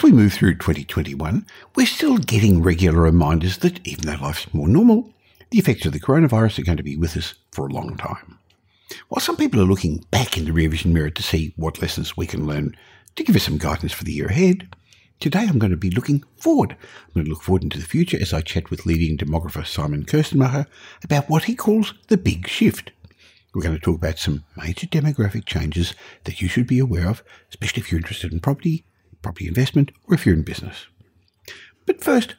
As we move through 2021, we're still getting regular reminders that even though life's more normal, the effects of the coronavirus are going to be with us for a long time. While some people are looking back in the rear vision mirror to see what lessons we can learn to give us some guidance for the year ahead, today I'm going to be looking forward. I'm going to look forward into the future as I chat with leading demographer Simon Kerstenmacher about what he calls the big shift. We're going to talk about some major demographic changes that you should be aware of, especially if you're interested in property investment, or if you're in business. But first,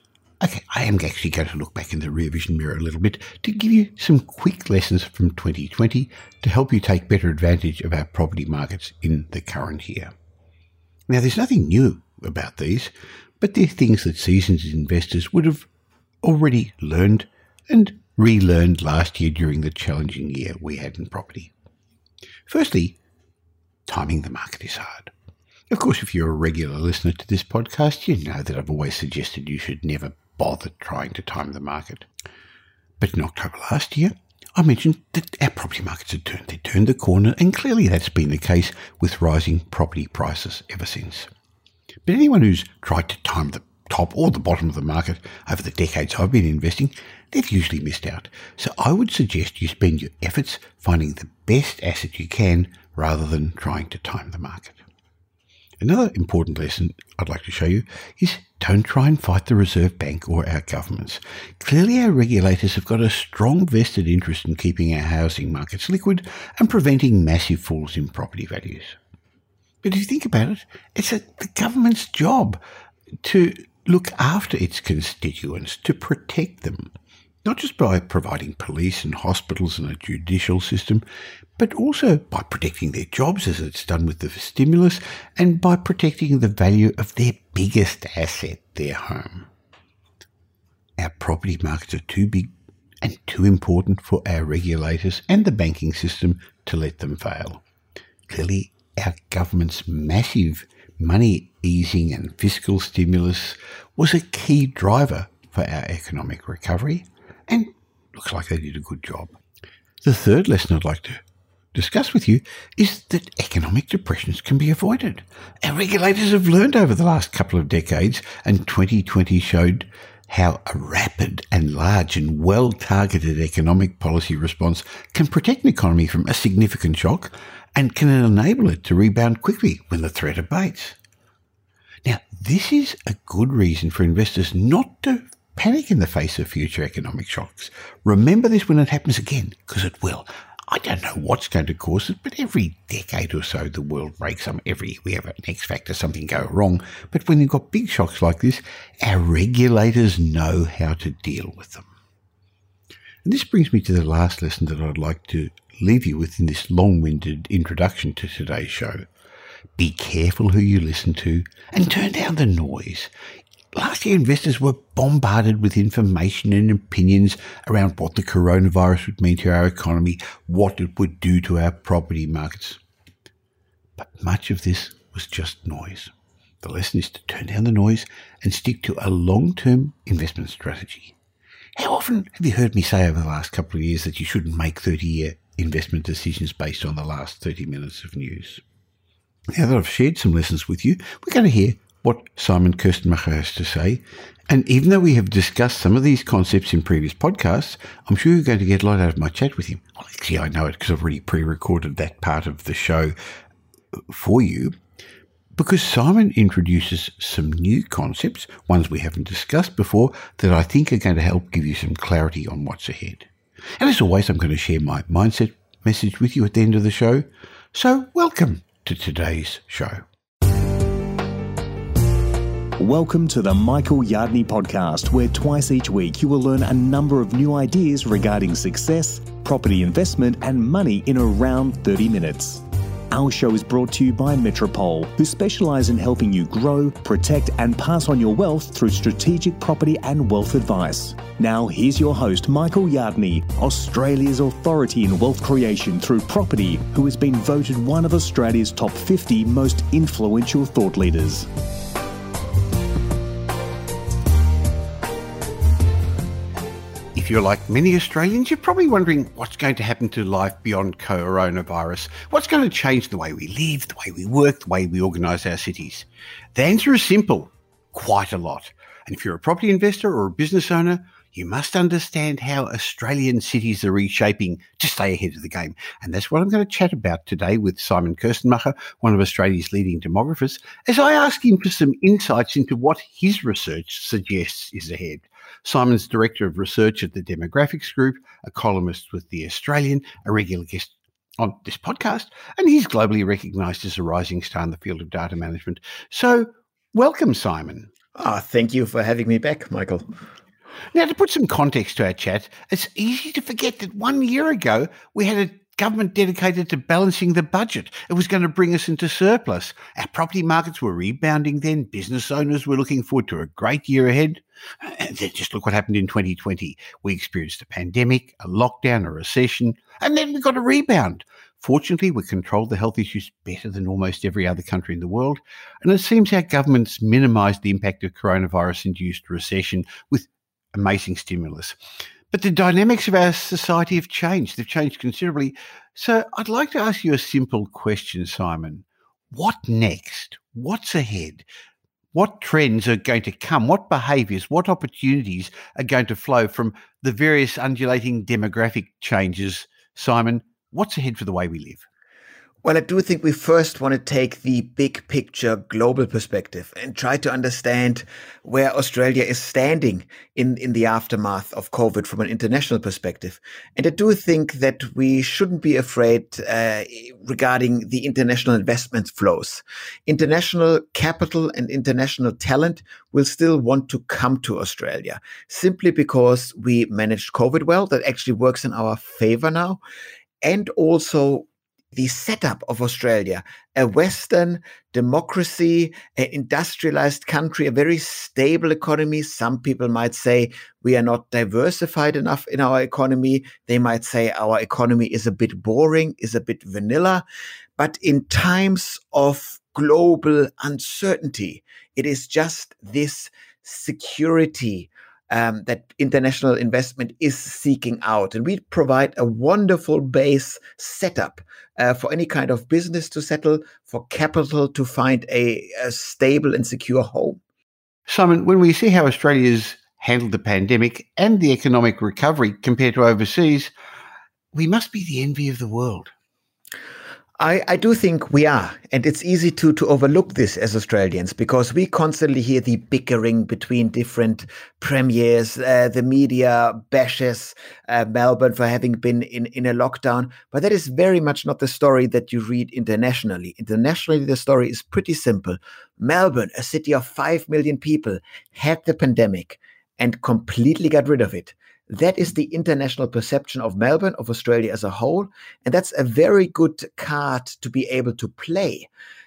I am actually going to look back in the rear vision mirror a little bit to give you some quick lessons from 2020 to help you take better advantage of our property markets in the current year. Now, there's nothing new about these, but they're things that seasoned investors would have already learned and relearned last year during the challenging year we had in property. Firstly, timing the market is hard. Of course, if you're a regular listener to this podcast, you know that I've always suggested you should never bother trying to time the market. But in October last year, I mentioned that our property markets had turned the corner, and clearly that's been the case with rising property prices ever since. But anyone who's tried to time the top or the bottom of the market over the decades I've been investing, they've usually missed out. So I would suggest you spend your efforts finding the best asset you can rather than trying to time the market. Another important lesson I'd like to show you is don't try and fight the Reserve Bank or our governments. Clearly our regulators have got a strong vested interest in keeping our housing markets liquid and preventing massive falls in property values. But if you think about it, it's the government's job to look after its constituents, to protect them, not just by providing police and hospitals and a judicial system, but also by protecting their jobs as it's done with the stimulus and by protecting the value of their biggest asset, their home. Our property markets are too big and too important for our regulators and the banking system to let them fail. Clearly, our government's massive money easing and fiscal stimulus was a key driver for our economic recovery, and looks like they did a good job. The third lesson I'd like to discuss with you is that economic depressions can be avoided. Our regulators have learned over the last couple of decades, and 2020 showed how a rapid and large and well-targeted economic policy response can protect an economy from a significant shock and can enable it to rebound quickly when the threat abates. Now, this is a good reason for investors not to panic in the face of future economic shocks. Remember this when it happens again, because it will. I don't know what's going to cause it, but every decade or so the world breaks. We have an X factor, something go wrong. But when you've got big shocks like this, our regulators know how to deal with them. And this brings me to the last lesson that I'd like to leave you with in this long-winded introduction to today's show. Be careful who you listen to and turn down the noise. Last year, investors were bombarded with information and opinions around what the coronavirus would mean to our economy, what it would do to our property markets. But much of this was just noise. The lesson is to turn down the noise and stick to a long-term investment strategy. How often have you heard me say over the last couple of years that you shouldn't make 30-year investment decisions based on the last 30 minutes of news? Now that I've shared some lessons with you, we're going to hear what Simon Kerstenmacher has to say. And even though we have discussed some of these concepts in previous podcasts, I'm sure you're going to get a lot out of my chat with him. Well, actually, I know it because I've already pre-recorded that part of the show for you, because Simon introduces some new concepts, ones we haven't discussed before, that I think are going to help give you some clarity on what's ahead. And as always, I'm going to share my mindset message with you at the end of the show. So welcome to today's show. Welcome to the Michael Yardney podcast, where twice each week you will learn a number of new ideas regarding success, property investment and money in around 30 minutes. Our show is brought to you by Metropole, who specialise in helping you grow, protect and pass on your wealth through strategic property and wealth advice. Now here's your host, Michael Yardney, Australia's authority in wealth creation through property, who has been voted one of Australia's top 50 most influential thought leaders. If you're like many Australians, you're probably wondering what's going to happen to life beyond coronavirus. What's going to change the way we live, the way we work, the way we organise our cities? The answer is simple. quite a lot. And if you're a property investor or a business owner, you must understand how Australian cities are reshaping to stay ahead of the game. And that's what I'm going to chat about today with Simon Kirstenmacher, one of Australia's leading demographers, as I ask him for some insights into what his research suggests is ahead. Simon's Director of Research at the Demographics Group, a columnist with The Australian, a regular guest on this podcast, and he's globally recognised as a rising star in the field of data management. So, welcome, Simon. Thank you for having me back, Michael. Now, to put some context to our chat, it's easy to forget that 1 year ago we had a government dedicated to balancing the budget. It was going to bring us into surplus. Our property markets were rebounding then. Business owners were looking forward to a great year ahead. And then just look what happened in 2020. We experienced a pandemic, a lockdown, a recession, and then we got a rebound. Fortunately, we controlled the health issues better than almost every other country in the world, and it seems our governments minimised the impact of coronavirus-induced recession with amazing stimulus. But the dynamics of our society have changed. They've changed considerably. So I'd like to ask you a simple question, Simon. What next? What's ahead? What trends are going to come? What behaviours, what opportunities are going to flow from the various undulating demographic changes? Simon, what's ahead for the way we live? Well, I do think we first want to take the big picture global perspective and try to understand where Australia is standing in the aftermath of COVID from an international perspective. And I do think that we shouldn't be afraid regarding the international investment flows. International capital and international talent will still want to come to Australia simply because we managed COVID well. That actually works in our favor now. And also the setup of Australia, a Western democracy, an industrialized country, a very stable economy. Some people might say we are not diversified enough in our economy. They might say our economy is a bit boring, is a bit vanilla. But in times of global uncertainty, it is just this security that international investment is seeking out. And we provide a wonderful base setup for any kind of business to settle, for capital to find a stable and secure home. Simon, when we see how Australia's handled the pandemic and the economic recovery compared to overseas, we must be the envy of the world. I do think we are. And it's easy to overlook this as Australians because we constantly hear the bickering between different premiers. The media bashes Melbourne for having been in a lockdown. But that is very much not the story that you read internationally. Internationally, the story is pretty simple. Melbourne, a city of 5 million people, had the pandemic and completely got rid of it. That is the international perception of Melbourne, of Australia as a whole. And that's a very good card to be able to play.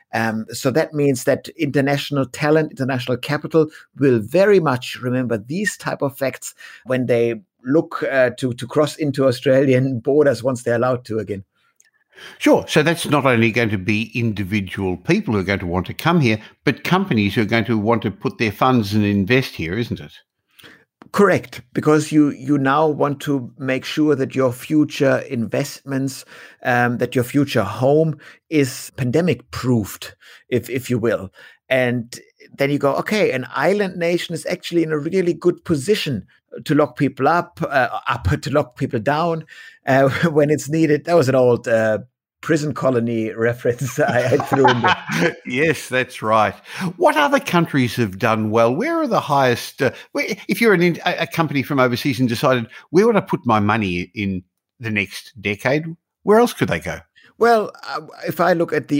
So that means that international talent, international capital will very much remember these type of facts when they look to cross into Australian borders once they're allowed to again. Sure. So that's not only going to be individual people who are going to want to come here, but companies who are going to want to put their funds and invest here, isn't it? Correct, because you now want to make sure that your future investments, that your future home is pandemic proofed, if you will. And then you go, okay, an island nation is actually in a really good position to lock people up to lock people down when it's needed. That was an old prison colony reference I threw in there. Yes, that's right. What other countries have done well? Where are the highest? If you're a company from overseas and decided, where would I put my money in the next decade? Where else could they go? Well, if I look at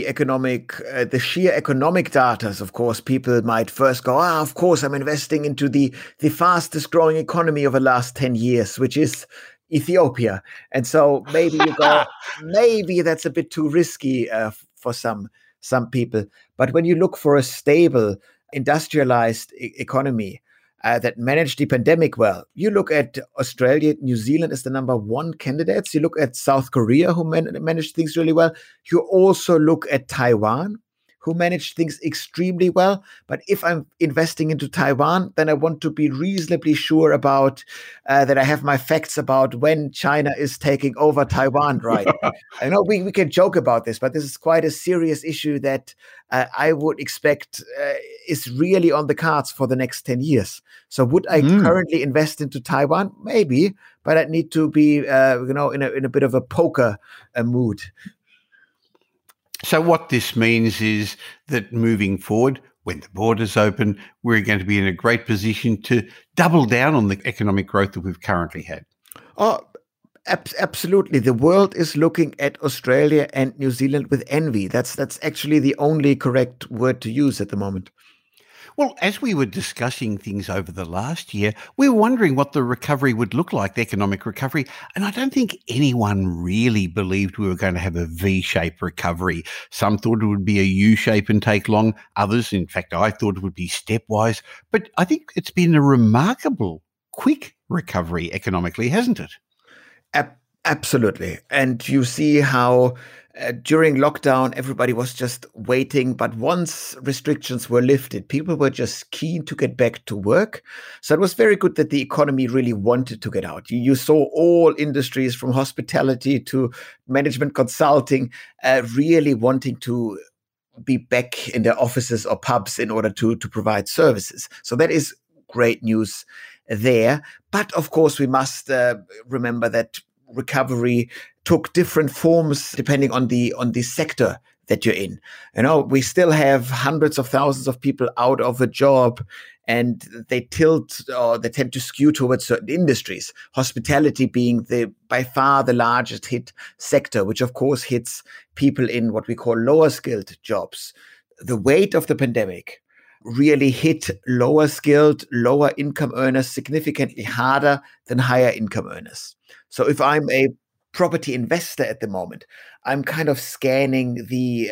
the sheer economic data, of course, people might first go, of course, I'm investing into the fastest growing economy of the last 10 years, which is Ethiopia. And so maybe you go, maybe that's a bit too risky for some people. But when you look for a stable, industrialized economy that managed the pandemic well, you look at Australia, New Zealand as the number one candidates. You look at South Korea, who managed things really well. You also look at Taiwan, who managed things extremely well. But if I'm investing into Taiwan, then I want to be reasonably sure about that I have my facts about when China is taking over Taiwan, right? I know we can joke about this, but this is quite a serious issue that I would expect is really on the cards for the next 10 years. So would I currently invest into Taiwan? Maybe, but I'd need to be, in a bit of a poker mood. So what this means is that moving forward, when the borders open, we're going to be in a great position to double down on the economic growth that we've currently had. Oh, absolutely. The world is looking at Australia and New Zealand with envy. That's actually the only correct word to use at the moment. Well, as we were discussing things over the last year, we were wondering what the recovery would look like, the economic recovery. And I don't think anyone really believed we were going to have a V-shaped recovery. Some thought it would be a U-shape and take long. Others, in fact, I thought it would be stepwise. But I think it's been a remarkable, quick recovery economically, hasn't it? Absolutely. And you see how during lockdown, everybody was just waiting. But once restrictions were lifted, people were just keen to get back to work. So it was very good that the economy really wanted to get out. You saw all industries from hospitality to management consulting really wanting to be back in their offices or pubs in order to provide services. So that is great news there. But of course, we must remember that recovery took different forms depending on the sector that you're in. We still have hundreds of thousands of people out of a job, and they tend to skew towards certain industries. Hospitality being by far the largest hit sector, which of course hits people in what we call lower skilled jobs. The weight of the pandemic really hit lower skilled, lower income earners significantly harder than higher income earners. So if I'm a property investor at the moment, I'm kind of scanning the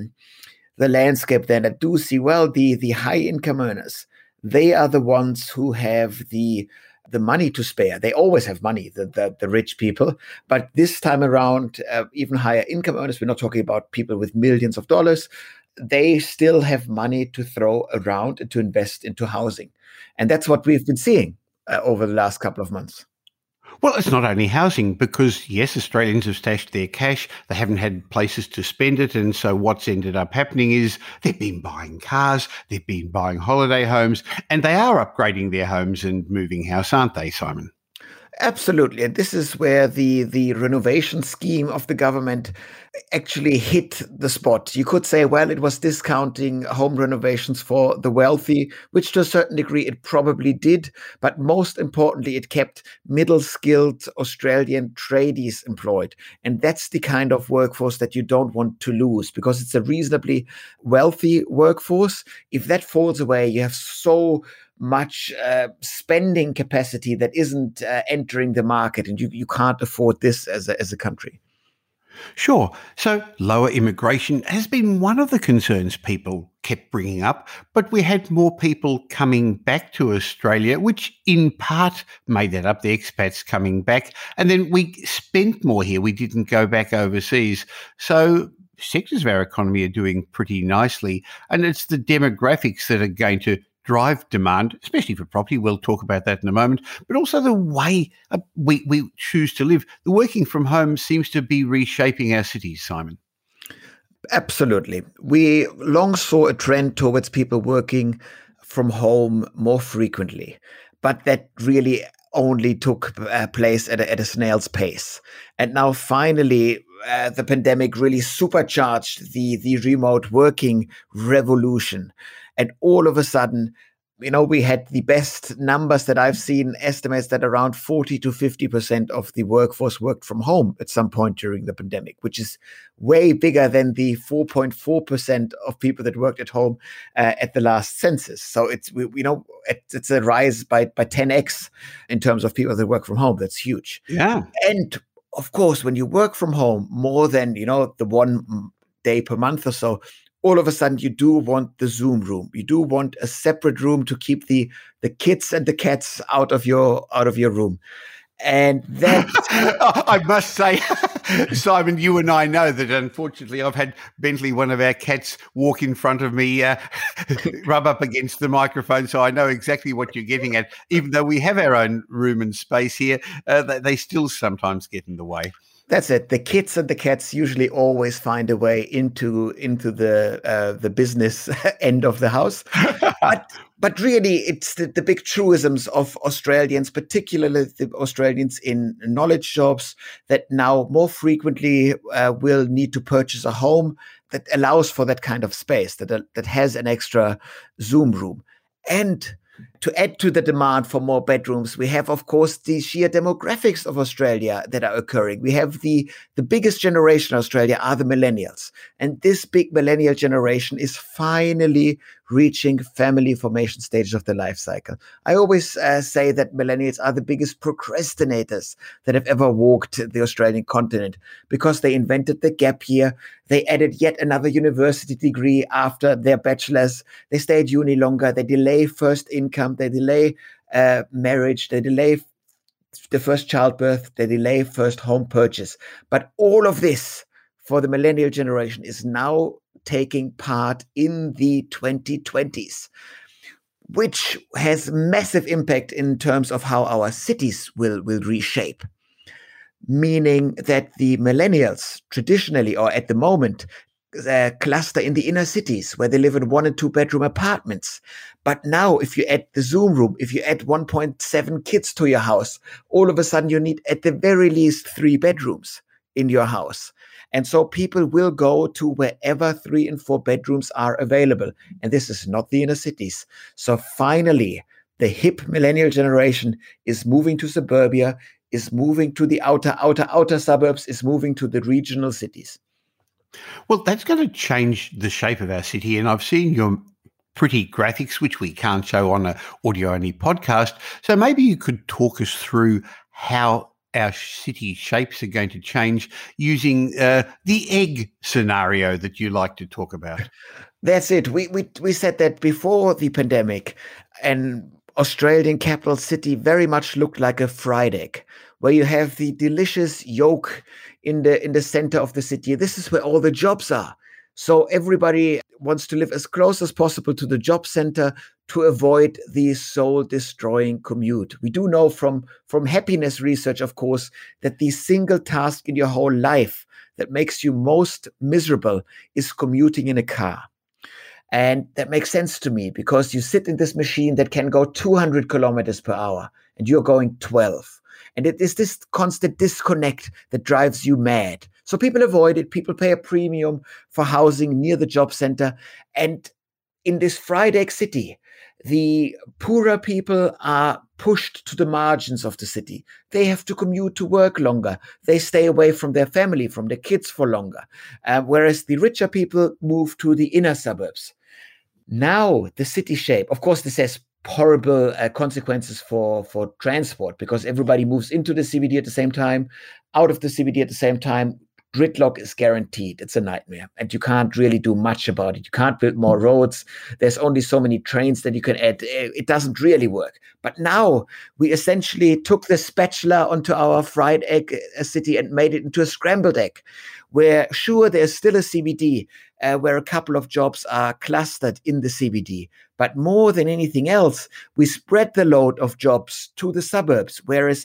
landscape then. I do see, the high income earners, they are the ones who have the money to spare. They always have money, the rich people. But this time around, even higher income earners, we're not talking about people with millions of dollars, they still have money to throw around and to invest into housing. And that's what we've been seeing over the last couple of months. Well, it's not only housing because, yes, Australians have stashed their cash. They haven't had places to spend it. And so what's ended up happening is they've been buying cars, they've been buying holiday homes, and they are upgrading their homes and moving house, aren't they, Simon? Absolutely. And this is where the renovation scheme of the government actually hit the spot. You could say, it was discounting home renovations for the wealthy, which to a certain degree it probably did. But most importantly, it kept middle-skilled Australian tradies employed. And that's the kind of workforce that you don't want to lose because it's a reasonably wealthy workforce. If that falls away, you have so much spending capacity that isn't entering the market, and you can't afford this as a country. Sure. So lower immigration has been one of the concerns people kept bringing up, but we had more people coming back to Australia, which in part made that up, the expats coming back. And then we spent more here. We didn't go back overseas. So sectors of our economy are doing pretty nicely. And it's the demographics that are going to drive demand, especially for property. We'll talk about that in a moment, but also the way we choose to live. The working from home seems to be reshaping our cities, Simon. Absolutely. We long saw a trend towards people working from home more frequently, but that really only took place at a snail's pace. And now finally, the pandemic really supercharged the remote working revolution. And all of a sudden, we had the best numbers that I've seen, estimates that around 40 to 50% of the workforce worked from home at some point during the pandemic, which is way bigger than the 4.4% of people that worked at home at the last census. So it's a rise by 10x in terms of people that work from home. That's huge. Yeah. And of course, when you work from home more than, the 1 day per month or so, all of a sudden you do want the Zoom room. You do want a separate room to keep the kids and the cats out of your room. And that I must say, Simon, you and I know that unfortunately I've had Bentley, one of our cats, walk in front of me, rub up against the microphone, so I know exactly what you're getting at. Even though we have our own room and space here, they still sometimes get in the way. That's it. The kids and the cats usually always find a way into the business end of the house. But really, it's the big truisms of Australians, particularly the Australians in knowledge jobs, that now more frequently will need to purchase a home that allows for that kind of space, that has an extra Zoom room. And to add to the demand for more bedrooms, we have, of course, the sheer demographics of Australia that are occurring. We have the biggest generation in Australia are the millennials. And this big millennial generation is finally reaching family formation stages of the life cycle. I always say that millennials are the biggest procrastinators that have ever walked the Australian continent, because they invented the gap year. They added yet another university degree after their bachelor's. They stay at uni longer. They delay first income. They delay marriage. They delay the first childbirth. They delay first home purchase. But all of this for the millennial generation is now taking part in the 2020s, which has massive impact in terms of how our cities will reshape. Meaning that the millennials traditionally, or at the moment, cluster in the inner cities where they live in 1 and 2 bedroom apartments. But now if you add the Zoom room, if you add 1.7 kids to your house, all of a sudden you need at the very least 3 bedrooms in your house. And so people will go to wherever 3 and 4 bedrooms are available. And this is not the inner cities. So finally, the hip millennial generation is moving to suburbia, is moving to the outer suburbs, is moving to the regional cities. Well, that's going to change the shape of our city. And I've seen your pretty graphics, which we can't show on an audio-only podcast. So maybe you could talk us through how our city shapes are going to change using the egg scenario that you like to talk about. That's it. We said that before the pandemic, an Australian capital city very much looked like a fried egg, where you have the delicious yolk in the center of the city. This is where all the jobs are. So everybody wants to live as close as possible to the job center to avoid the soul-destroying commute. We do know from happiness research, of course, that the single task in your whole life that makes you most miserable is commuting in a car. And that makes sense to me, because you sit in this machine that can go 200 kilometers per hour and you're going 12. And it is this constant disconnect that drives you mad. So people avoid it. People pay a premium for housing near the job center. And in this fried egg city, the poorer people are pushed to the margins of the city. They have to commute to work longer. They stay away from their family, from their kids for longer. Whereas the richer people move to the inner suburbs. Now, the city shape, of course, this has horrible consequences for transport, because everybody moves into the CBD at the same time, out of the CBD at the same time. Gridlock is guaranteed. It's a nightmare. And you can't really do much about it. You can't build more roads. There's only so many trains that you can add. It doesn't really work. But now we essentially took the spatula onto our fried egg city and made it into a scrambled egg, where sure, there's still a CBD, where a couple of jobs are clustered in the CBD. But more than anything else, we spread the load of jobs to the suburbs, whereas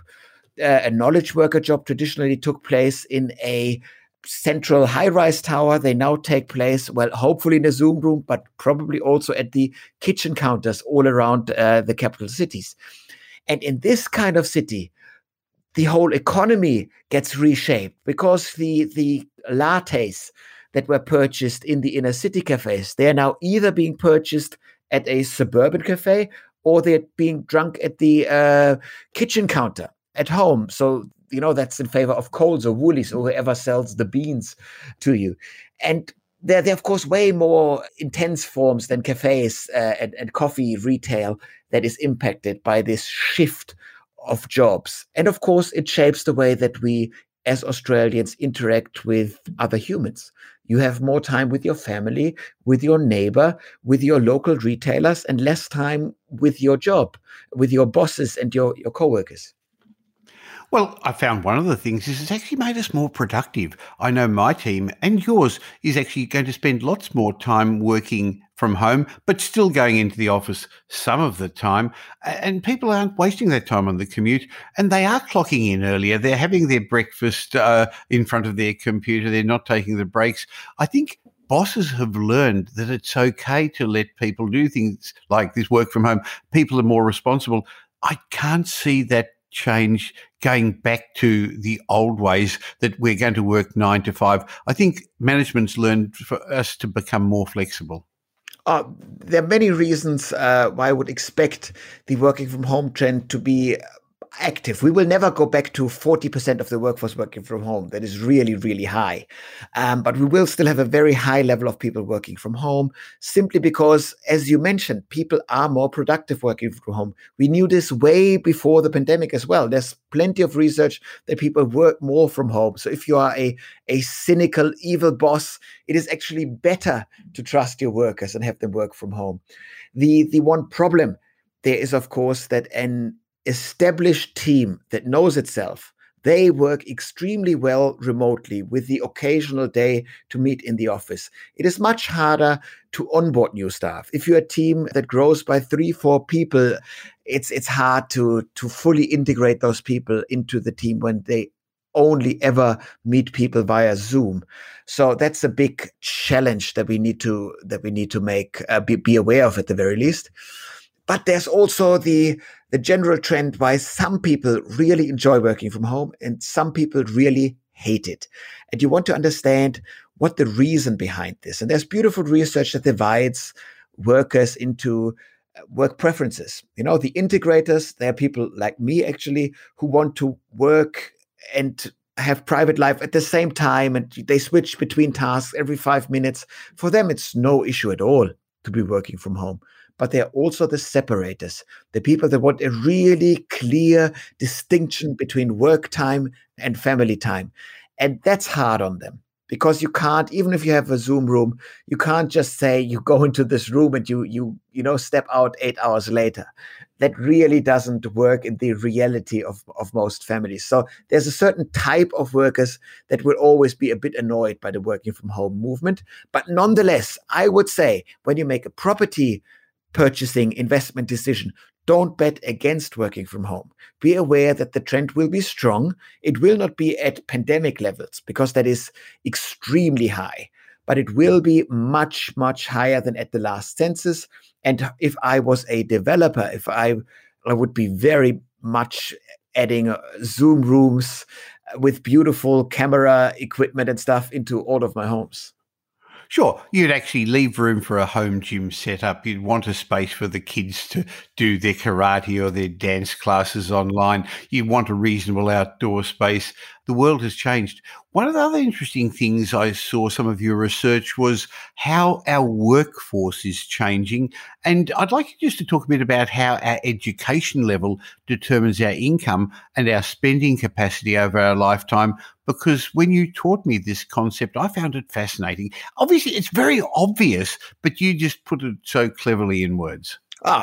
a knowledge worker job traditionally took place in a central high-rise tower. They now take place, well, hopefully in a Zoom room, but probably also at the kitchen counters all around the capital cities. And in this kind of city, the whole economy gets reshaped, because the lattes that were purchased in the inner city cafes, they are now either being purchased at a suburban cafe, or they're being drunk at the kitchen counter at home. So, that's in favor of Coles or Woolies or whoever sells the beans to you. And they're of course, way more intense forms than cafes and coffee retail that is impacted by this shift of jobs. And of course, it shapes the way that we, as Australians, interact with other humans. You have more time with your family, with your neighbor, with your local retailers, and less time with your job, with your bosses and your coworkers. Well, I found one of the things is it's actually made us more productive. I know my team and yours is actually going to spend lots more time working from home, but still going into the office some of the time. And people aren't wasting their time on the commute, and they are clocking in earlier. They're having their breakfast in front of their computer. They're not taking the breaks. I think bosses have learned that it's okay to let people do things like this, work from home. People are more responsible. I can't see that change going back to the old ways that we're going to work 9 to 5. I think management's learned for us to become more flexible. There are many reasons why I would expect the working from home trend to be active. We will never go back to 40% of the workforce working from home. That is really, really high. But we will still have a very high level of people working from home, simply because, as you mentioned, people are more productive working from home. We knew this way before the pandemic as well. There's plenty of research that people work more from home. So if you are a cynical, evil boss, it is actually better to trust your workers and have them work from home. The one problem there is, of course, that an established team that knows itself, they work extremely well remotely with the occasional day to meet in the office. It is much harder to onboard new staff. If you're a team that grows by 3-4 people, it's hard to fully integrate those people into the team when they only ever meet people via Zoom. So that's a big challenge that we need to make be aware of at the very least. But there's also the general trend why some people really enjoy working from home and some people really hate it. And you want to understand what the reason behind this. And there's beautiful research that divides workers into work preferences. You know, the integrators, they're people like me actually who want to work and have private life at the same time, and they switch between tasks every 5 minutes. For them, it's no issue at all to be working from home. But they're also the separators, the people that want a really clear distinction between work time and family time. And that's hard on them because you can't, even if you have a Zoom room, you can't just say you go into this room and you step out 8 hours later. That really doesn't work in the reality of most families. So there's a certain type of workers that will always be a bit annoyed by the working from home movement. But nonetheless, I would say when you make a property purchasing investment decision, don't bet against working from home. Be aware that the trend will be strong. It will not be at pandemic levels because that is extremely high, but it will be much, much higher than at the last census. And if I was a developer, if I would be very much adding Zoom rooms with beautiful camera equipment and stuff into all of my homes. Sure, you'd actually leave room for a home gym setup. You'd want a space for the kids to do their karate or their dance classes online. You want a reasonable outdoor space. The world has changed. One of the other interesting things I saw some of your research was how our workforce is changing. And I'd like you just to talk a bit about how our education level determines our income and our spending capacity over our lifetime. Because when you taught me this concept, I found it fascinating. Obviously, it's very obvious, but you just put it so cleverly in words.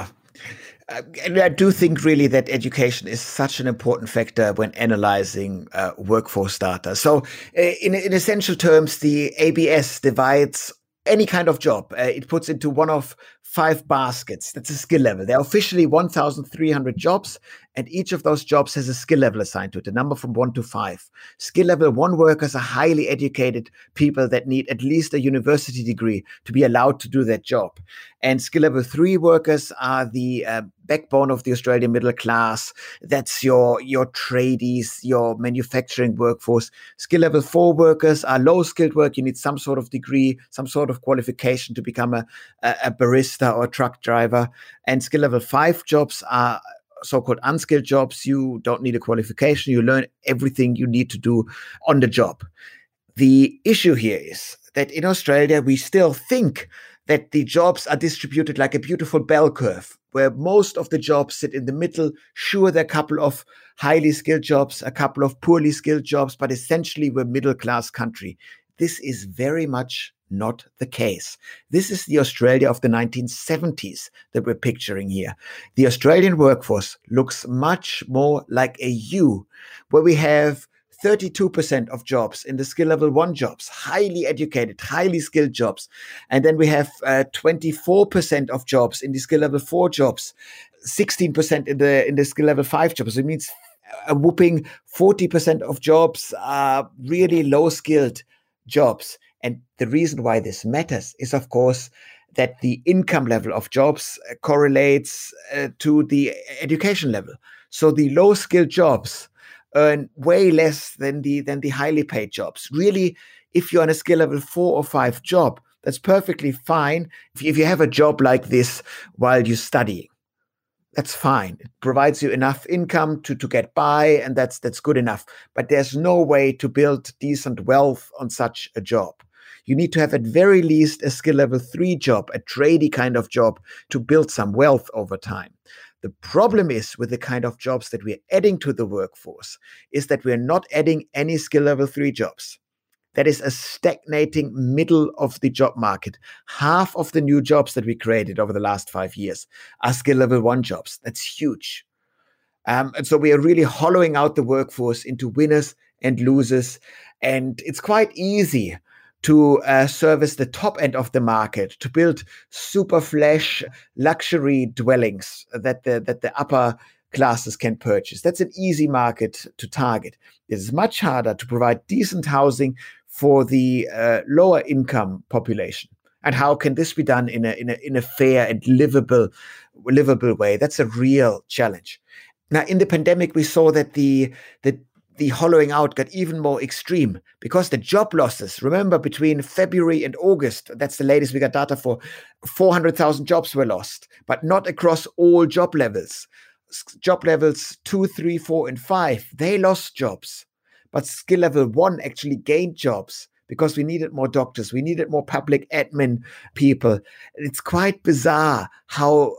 And I do think really that education is such an important factor when analyzing workforce data. So in essential terms, the ABS divides any kind of job. It puts into one of 5 baskets. That's a skill level. There are officially 1,300 jobs, and each of those jobs has a skill level assigned to it, a number from 1 to 5. Skill level 1 workers are highly educated people that need at least a university degree to be allowed to do that job. And skill level 3 workers are the backbone of the Australian middle class. That's your tradies, your manufacturing workforce. Skill level 4 workers are low-skilled work. You need some sort of degree, some sort of qualification to become a barista or a truck driver. And skill level 5 jobs are so-called unskilled jobs. You don't need a qualification. You learn everything you need to do on the job. The issue here is that in Australia, we still think that the jobs are distributed like a beautiful bell curve, where most of the jobs sit in the middle. Sure, there are a couple of highly skilled jobs, a couple of poorly skilled jobs, but essentially we're a middle-class country. This is very much not the case. This is the Australia of the 1970s that we're picturing here. The Australian workforce looks much more like a U, where we have 32% of jobs in the skill level 1 jobs, highly educated, highly skilled jobs. And then we have 24% of jobs in the skill level 4 jobs, 16% in the skill level 5 jobs. It means a whooping 40% of jobs are really low skilled jobs. And the reason why this matters is, of course, that the income level of jobs correlates to the education level. So the low skilled jobs earn way less than the highly paid jobs. Really, if you're on a skill level 4 or 5 job, that's perfectly fine. If you have a job like this while you're studying, that's fine. It provides you enough income to get by, and that's good enough. But there's no way to build decent wealth on such a job. You need to have at very least a skill level 3 job, a tradey kind of job, to build some wealth over time. The problem is with the kind of jobs that we're adding to the workforce is that we're not adding any skill level 3 jobs. That is a stagnating middle of the job market. Half of the new jobs that we created over the last 5 years are skill level 1 jobs. That's huge. And so we are really hollowing out the workforce into winners and losers. And it's quite easy to service the top end of the market, to build super flash luxury dwellings that the upper classes can purchase. That's an easy market to target. It is much harder to provide decent housing for the lower income population. And how can this be done in a fair and livable way? That's a real challenge. Now, in the pandemic, we saw that the hollowing out got even more extreme because the job losses, remember, between February and August, that's the latest we got data for, 400,000 jobs were lost, but not across all job levels. Job levels 2, 3, 4, and 5, they lost jobs. But skill level 1 actually gained jobs because we needed more doctors. We needed more public admin people. It's quite bizarre how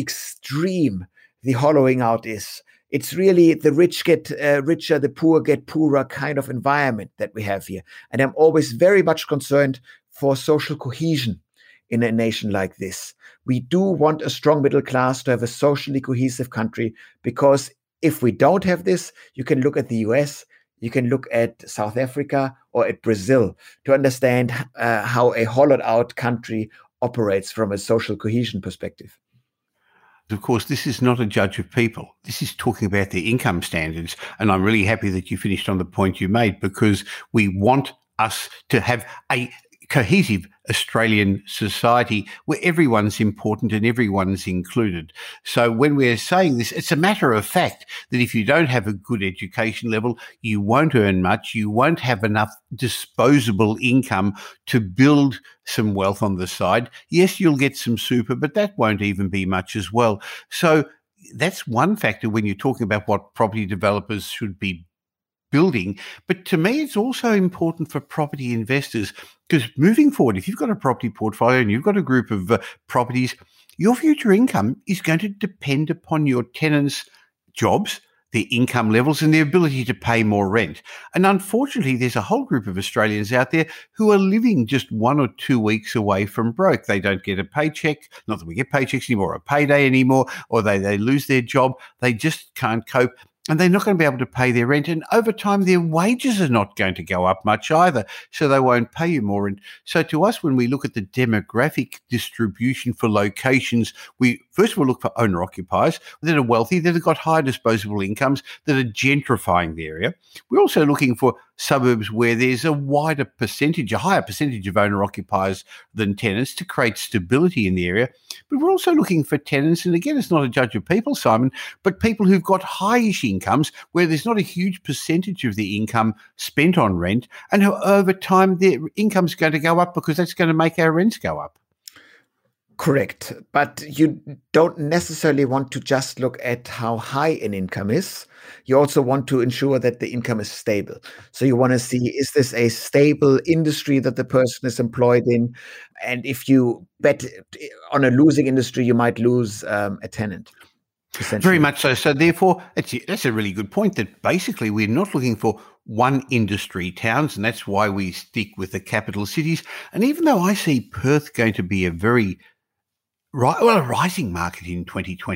extreme the hollowing out is. It's really the rich get richer, the poor get poorer kind of environment that we have here. And I'm always very much concerned for social cohesion in a nation like this. We do want a strong middle class to have a socially cohesive country, because if we don't have this, you can look at the US, you can look at South Africa or at Brazil to understand how a hollowed out country operates from a social cohesion perspective. Of course, this is not a judge of people. This is talking about the income standards. And I'm really happy that you finished on the point you made, because we want us to have a cohesive Australian society where everyone's important and everyone's included. So when we're saying this, it's a matter of fact that if you don't have a good education level, you won't earn much, you won't have enough disposable income to build some wealth on the side. Yes, you'll get some super, but that won't even be much as well. So that's one factor when you're talking about what property developers should be building. But to me, it's also important for property investors, because moving forward, if you've got a property portfolio and you've got a group of properties, your future income is going to depend upon your tenants' jobs, their income levels, and their ability to pay more rent. And unfortunately, there's a whole group of Australians out there who are living just 1 or 2 weeks away from broke. They don't get a paycheck, not that we get paychecks anymore, or a payday anymore, or they lose their job. They just can't cope. And they're not going to be able to pay their rent. And over time, their wages are not going to go up much either. So they won't pay you more. And so to us, when we look at the demographic distribution for locations, we first of all look for owner-occupiers that are wealthy, that have got high disposable incomes, that are gentrifying the area. We're also looking for suburbs where there's a higher percentage of owner-occupiers than tenants, to create stability in the area. But we're also looking for tenants, and again, it's not a judge of people, Simon, but people who've got high-ish incomes where there's not a huge percentage of the income spent on rent, and who over time their income's going to go up because that's going to make our rents go up. Correct. But you don't necessarily want to just look at how high an income is. You also want to ensure that the income is stable. So you want to see, is this a stable industry that the person is employed in? And if you bet on a losing industry, you might lose a tenant. Very much so. So therefore, that's a really good point, that basically we're not looking for one industry towns, and that's why we stick with the capital cities. And even though I see Perth going to be a rising market in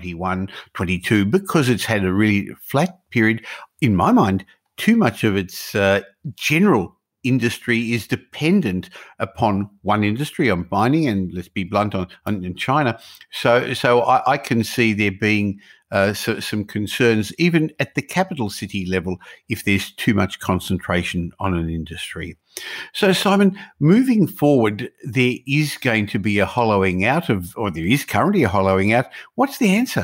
2021-22 because it's had a really flat period, in my mind, too much of its general industry is dependent upon one industry, on mining, and let's be blunt, on China. So I can see there being some concerns even at the capital city level if there's too much concentration on an industry. So Simon, moving forward, there is going to be a hollowing out there is currently a hollowing out. What's the answer?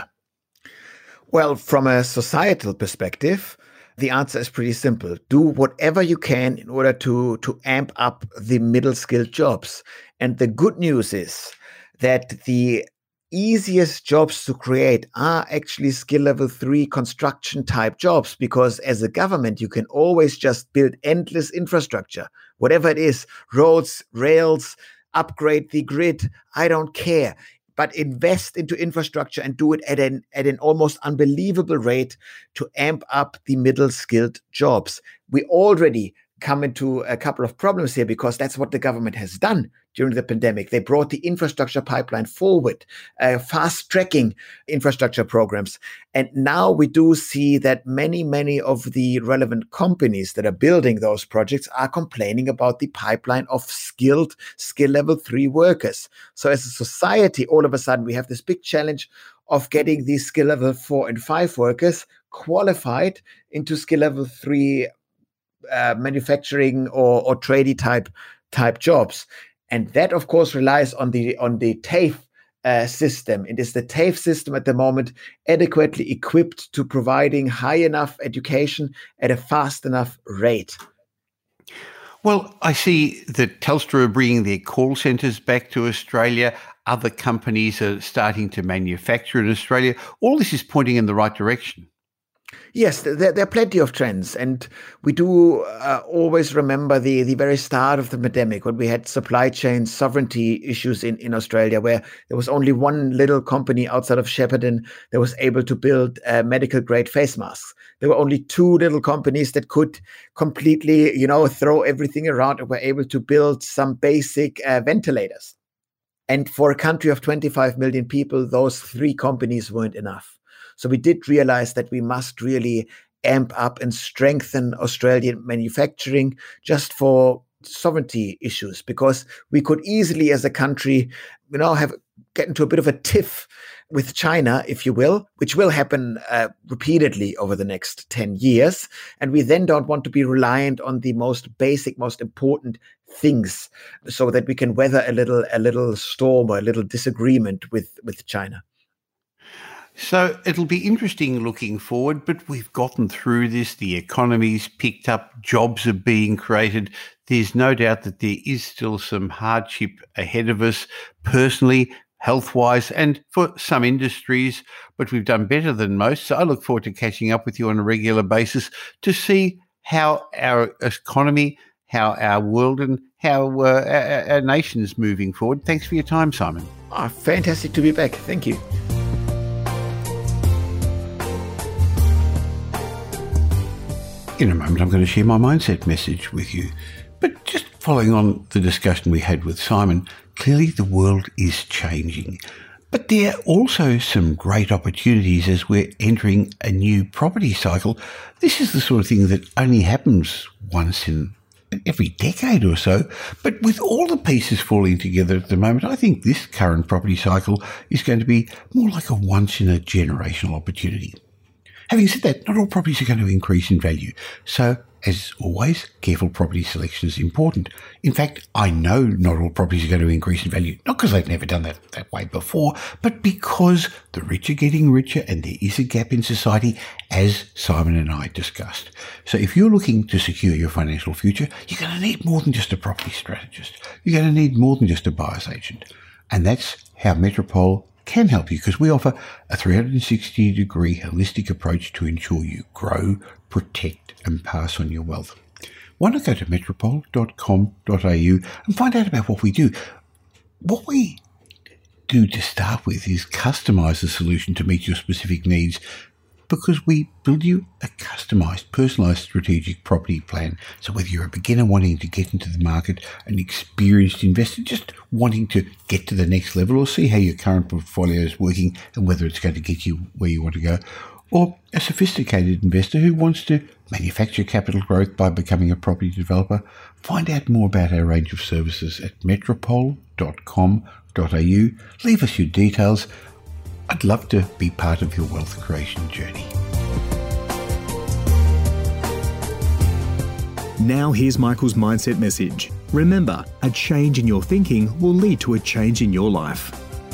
Well, from a societal perspective, the answer is pretty simple. Do whatever you can in order to amp up the middle-skilled jobs. And the good news is that the easiest jobs to create are actually skill level 3 construction type jobs, because as a government, you can always just build endless infrastructure, whatever it is, roads, rails, upgrade the grid. I don't care. But invest into infrastructure and do it at an almost unbelievable rate to amp up the middle-skilled jobs. We already come into a couple of problems here because that's what the government has done during the pandemic. They brought the infrastructure pipeline forward, fast-tracking infrastructure programs. And now we do see that many of the relevant companies that are building those projects are complaining about the pipeline of skill level 3 workers. So as a society, all of a sudden, we have this big challenge of getting these skill level 4 and 5 workers qualified into skill level 3 manufacturing or tradie type jobs. And that, of course, relies on the TAFE system. It is the TAFE system at the moment adequately equipped to providing high enough education at a fast enough rate. Well, I see that Telstra are bringing their call centres back to Australia. Other companies are starting to manufacture in Australia. All this is pointing in the right direction. Yes, there are plenty of trends, and we do always remember the very start of the pandemic when we had supply chain sovereignty issues in Australia, where there was only one little company outside of Shepparton that was able to build medical grade face masks. There were only 2 little companies that could completely, throw everything around and were able to build some basic ventilators. And for a country of 25 million people, those 3 companies weren't enough. So we did realize that we must really amp up and strengthen Australian manufacturing just for sovereignty issues, because we could easily, as a country, get into a bit of a tiff with China, if you will, which will happen repeatedly over the next 10 years. And we then don't want to be reliant on the most basic, most important things so that we can weather a little storm or a little disagreement with China. So it'll be interesting looking forward, but we've gotten through this. The economy's picked up, jobs are being created. There's no doubt that there is still some hardship ahead of us personally, health-wise, and for some industries, but we've done better than most. So I look forward to catching up with you on a regular basis to see how our economy, how our world, and how our nation is moving forward. Thanks for your time, Simon. Fantastic to be back. Thank you. In a moment, I'm going to share my mindset message with you. But just following on the discussion we had with Simon, clearly the world is changing. But there are also some great opportunities as we're entering a new property cycle. This is the sort of thing that only happens once in every decade or so. But with all the pieces falling together at the moment, I think this current property cycle is going to be more like a once-in-a-generational opportunity. Having said that, not all properties are going to increase in value. So, as always, careful property selection is important. In fact, I know not all properties are going to increase in value, not because they've never done that way before, but because the rich are getting richer and there is a gap in society, as Simon and I discussed. So if you're looking to secure your financial future, you're going to need more than just a property strategist. You're going to need more than just a buyer's agent. And that's how Metropole can help you, because we offer a 360-degree holistic approach to ensure you grow, protect and pass on your wealth. Why not go to metropole.com.au and find out about what we do. What we do to start with is customise the solution to meet your specific needs because we build you a customized, personalized strategic property plan. So whether you're a beginner wanting to get into the market, an experienced investor just wanting to get to the next level or see how your current portfolio is working and whether it's going to get you where you want to go, or a sophisticated investor who wants to manufacture capital growth by becoming a property developer, find out more about our range of services at metropole.com.au. Leave us your details. I'd love to be part of your wealth creation journey. Now here's Michael's mindset message. Remember, a change in your thinking will lead to a change in your life.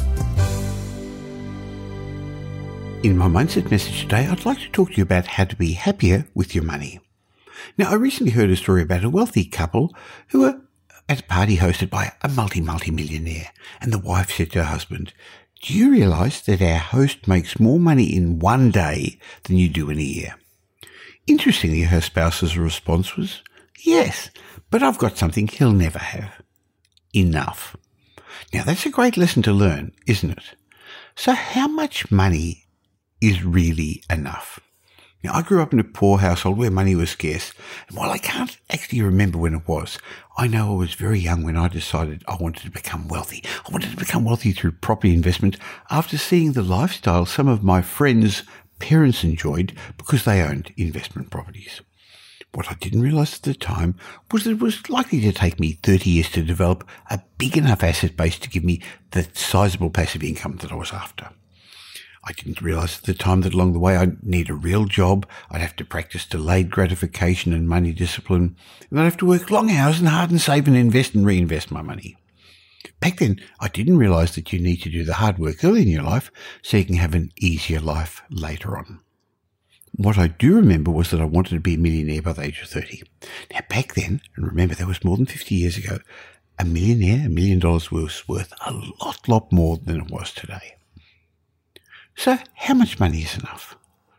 In my mindset message today, I'd like to talk to you about how to be happier with your money. Now, I recently heard a story about a wealthy couple who were at a party hosted by a multi-millionaire, and the wife said to her husband, "Do you realise that our host makes more money in one day than you do in a year?" Interestingly, her spouse's response was, "Yes, but I've got something he'll never have. Enough." Now, that's a great lesson to learn, isn't it? So how much money is really enough? Now, I grew up in a poor household where money was scarce, and while I can't actually remember when it was, I know I was very young when I decided I wanted to become wealthy. I wanted to become wealthy through property investment after seeing the lifestyle some of my friends' parents enjoyed because they owned investment properties. What I didn't realise at the time was that it was likely to take me 30 years to develop a big enough asset base to give me the sizable passive income that I was after. I didn't realise at the time that along the way I'd need a real job, I'd have to practice delayed gratification and money discipline, and I'd have to work long hours and hard and save and invest and reinvest my money. Back then, I didn't realise that you need to do the hard work early in your life so you can have an easier life later on. What I do remember was that I wanted to be a millionaire by the age of 30. Now, back then, and remember that was more than 50 years ago, $1 million was worth a lot more than it was today. So how much money is enough?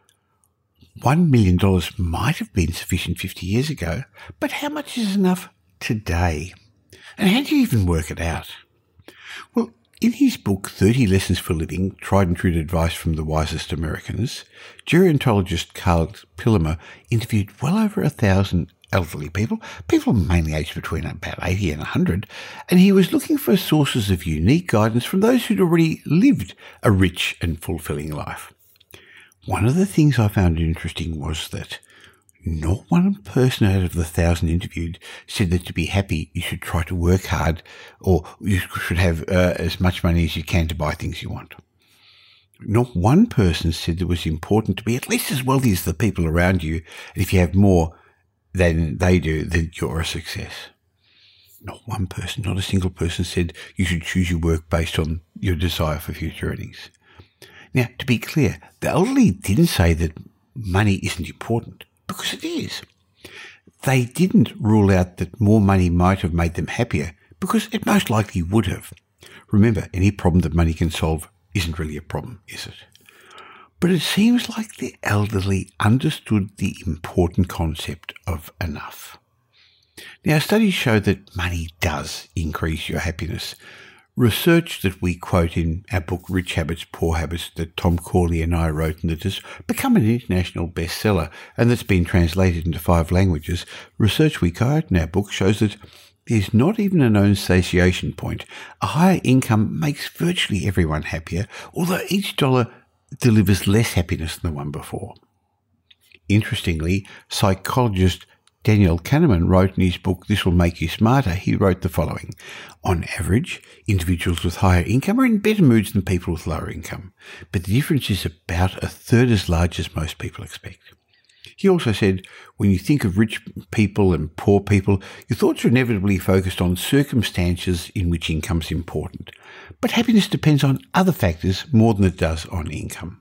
$1 million might have been sufficient 50 years ago, but how much is enough today? And how do you even work it out? Well, in his book, 30 Lessons for Living, Tried and True Advice from the Wisest Americans, gerontologist Carl Pillemer interviewed well over 1,000 elderly people mainly aged between about 80 and 100, and he was looking for sources of unique guidance from those who'd already lived a rich and fulfilling life. One of the things I found interesting was that not one person out of the 1,000 interviewed said that to be happy you should try to work hard or you should have as much money as you can to buy things you want. Not one person said it was important to be at least as wealthy as the people around you, and if you have more than they do, then you're a success. Not one person, not a single person said you should choose your work based on your desire for future earnings. Now, to be clear, the elderly didn't say that money isn't important, because it is. They didn't rule out that more money might have made them happier, because it most likely would have. Remember, any problem that money can solve isn't really a problem, is it? But it seems like the elderly understood the important concept of enough. Now, studies show that money does increase your happiness. Research that we quote in our book Rich Habits, Poor Habits that Tom Corley and I wrote and that has become an international bestseller and that's been translated into 5 languages, research we quote in our book shows that there's not even a known satiation point. A higher income makes virtually everyone happier, although each dollar delivers less happiness than the one before. Interestingly, psychologist Daniel Kahneman wrote in his book, This Will Make You Smarter, he wrote the following: on average, individuals with higher income are in better moods than people with lower income, but the difference is about a third as large as most people expect. He also said, when you think of rich people and poor people, your thoughts are inevitably focused on circumstances in which income is important. But happiness depends on other factors more than it does on income.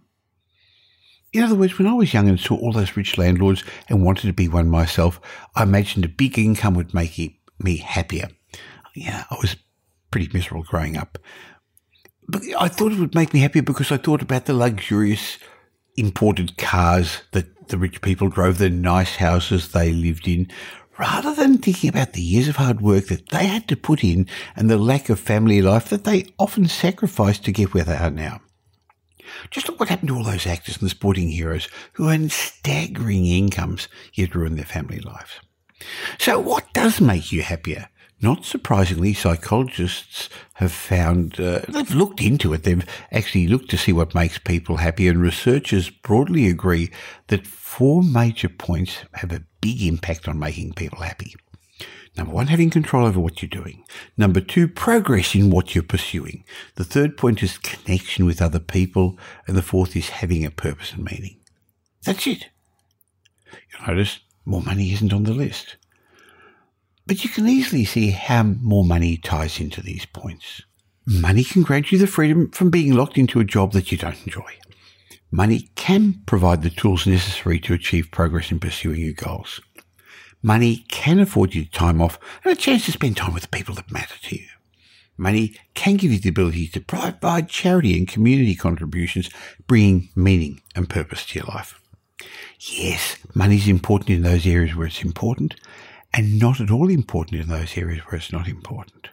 In other words, when I was young and saw all those rich landlords and wanted to be one myself, I imagined a big income would make me happier. Yeah, I was pretty miserable growing up. But I thought it would make me happier because I thought about the luxurious imported cars that the rich people drove, the nice houses they lived in, rather than thinking about the years of hard work that they had to put in and the lack of family life that they often sacrificed to get where they are now. Just look what happened to all those actors and the sporting heroes who earn staggering incomes yet ruin their family lives. So what does make you happier? Not surprisingly, psychologists have found, they've looked into it, they've actually looked to see what makes people happy, and researchers broadly agree that 4 major points have a big impact on making people happy. Number 1, having control over what you're doing. Number 2, progress in what you're pursuing. The third point is connection with other people, and the fourth is having a purpose and meaning. That's it. You'll notice more money isn't on the list. But you can easily see how more money ties into these points. Money can grant you the freedom from being locked into a job that you don't enjoy. Money can provide the tools necessary to achieve progress in pursuing your goals. Money can afford you time off and a chance to spend time with the people that matter to you. Money can give you the ability to provide charity and community contributions, bringing meaning and purpose to your life. Yes, money is important in those areas where it's important, and not at all important in those areas where it's not important.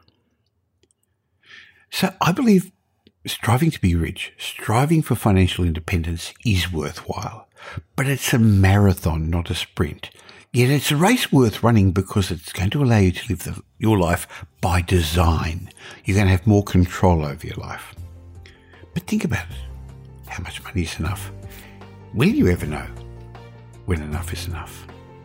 So I believe striving to be rich, striving for financial independence is worthwhile, but it's a marathon, not a sprint. Yet it's a race worth running because it's going to allow you to live your life by design. You're going to have more control over your life. But think about it. How much money is enough? Will you ever know when enough is enough?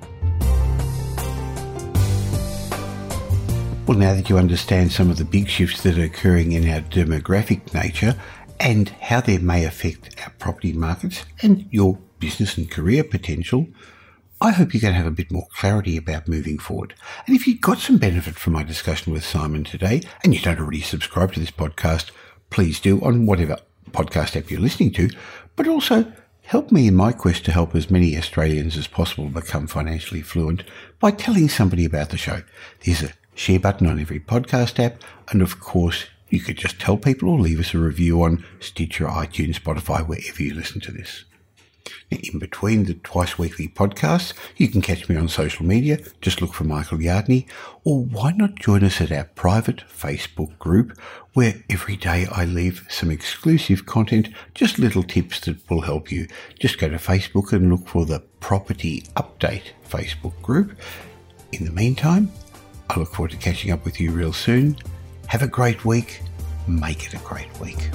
Well, now that you understand some of the big shifts that are occurring in our demographic nature and how they may affect our property markets and your business and career potential, I hope you're going to have a bit more clarity about moving forward. And if you got some benefit from my discussion with Simon today and you don't already subscribe to this podcast, please do on whatever podcast app you're listening to, but also help me in my quest to help as many Australians as possible become financially fluent by telling somebody about the show. There's a share button on every podcast app, and of course you could just tell people or leave us a review on Stitcher, iTunes, Spotify, wherever you listen to this. Now, in between the twice weekly podcasts, you can catch me on social media. Just look for Michael Yardney, or why not join us at our private Facebook group, where every day I leave some exclusive content, just little tips that will help you. Just go to Facebook and look for the Property Update Facebook group. In the meantime, I look forward to catching up with you real soon. Have a great week. Make it a great week.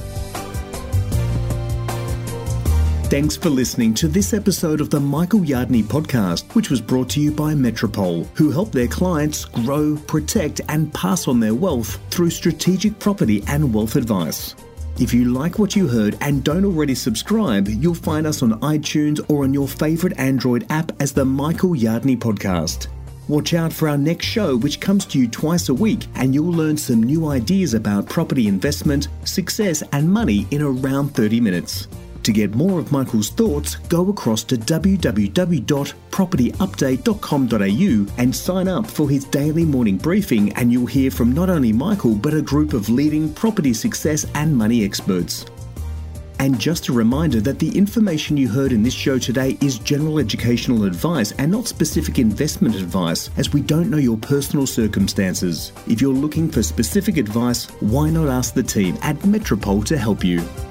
Thanks for listening to this episode of the Michael Yardney podcast, which was brought to you by Metropole, who help their clients grow, protect, and pass on their wealth through strategic property and wealth advice. If you like what you heard and don't already subscribe, you'll find us on iTunes or on your favourite Android app as the Michael Yardney podcast. Watch out for our next show, which comes to you twice a week, and you'll learn some new ideas about property investment, success, and money in around 30 minutes. To get more of Michael's thoughts, go across to www.propertyupdate.com.au and sign up for his daily morning briefing, and you'll hear from not only Michael, but a group of leading property success and money experts. And just a reminder that the information you heard in this show today is general educational advice and not specific investment advice, as we don't know your personal circumstances. If you're looking for specific advice, why not ask the team at Metropole to help you?